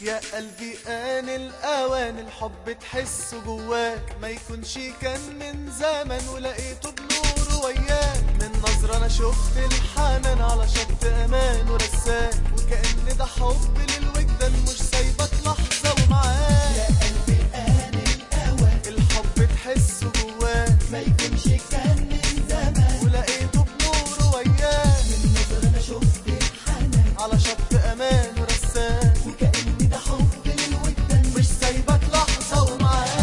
يا قلبي آن الأوان الحب تحسه جواك، ما يكونش كان من زمن ولقيته بنور وياك. من نظرة أنا شفت الحنان على شط أمان ورساك، وكأن ده حب للوجدان مش سايبك لحظة ومعاك. يا قلبي آن الأوان الحب تحسه جواك، ما يكونش كان من زمان ولقيته بنور وياك. من نظرة أنا شفت الحنان على شط أمان ورساك، وكأن ده حب للوجدان مش سايبك لحظة ومعاك.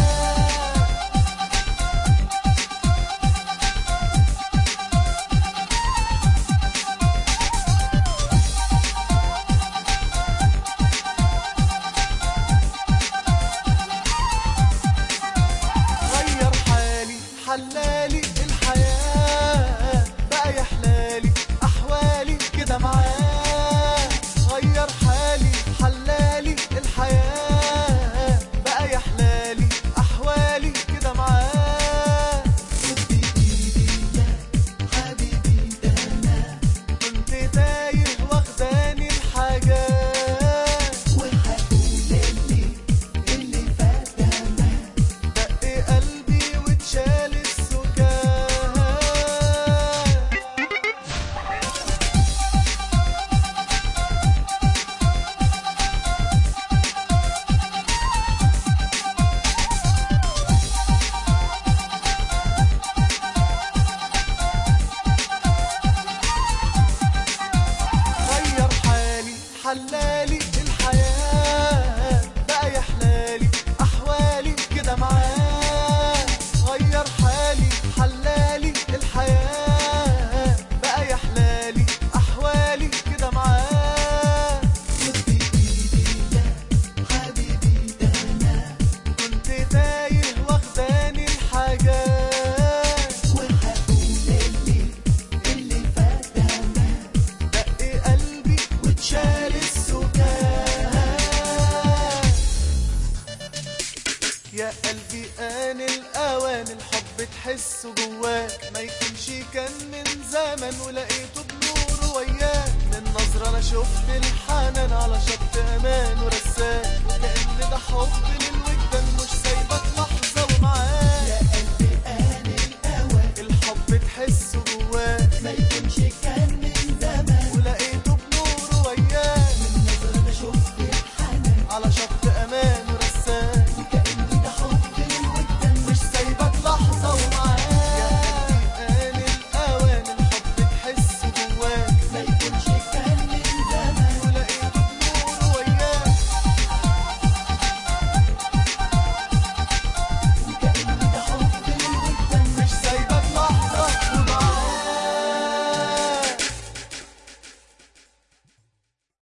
غير حالي حلالي الحياة، بقى يحلالي أحوالي كده معاه. غير حالي حلالي الحياة، بقى يحلالي أحوالي كده معاه. خد بإيدي يا حبيبي ده أنا، كنت تايه واخداني الحاجات، وهقول اللي فات ده ما دق قلبي واتشال السكات. غير حالي حلالي الحياة، بقى يحلالي أحوالي كده معاه. غير حالي حلالي الحياة، بقى يحلالي أحوالي كده معاه. خد بإيدي يا حبيبي ده أنا، كنت تايه واخداني الحاجات، وهقول اللي فات ده ما دق قلبي واتشال السكات. يا قلبي آن الأوان الحب تحسه جواك، ما يكونش كان من زمن ولقيته بنور وياك. من نظرة أنا شفت الحنان على شط أمان ورساك، وكأن ده حب لله